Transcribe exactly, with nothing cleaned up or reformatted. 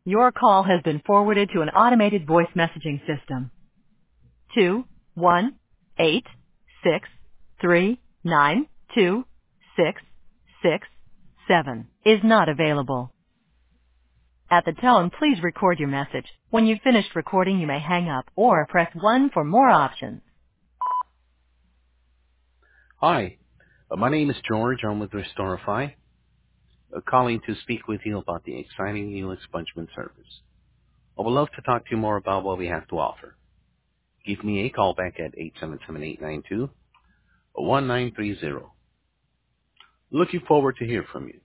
Your call has been forwarded to an automated voice messaging system. Two one eight six three nine two six six seven is not available. At the tone, please record your message. When you've finished recording, you may hang up or press one for more options. Hi, uh, my name is George. I'm with Restorify, uh, calling to speak with you about the exciting new expungement service. I would love to talk to you more about what we have to offer. Give me a call back at eight seven seven, eight nine two, one nine three zero. Looking forward to hear from you.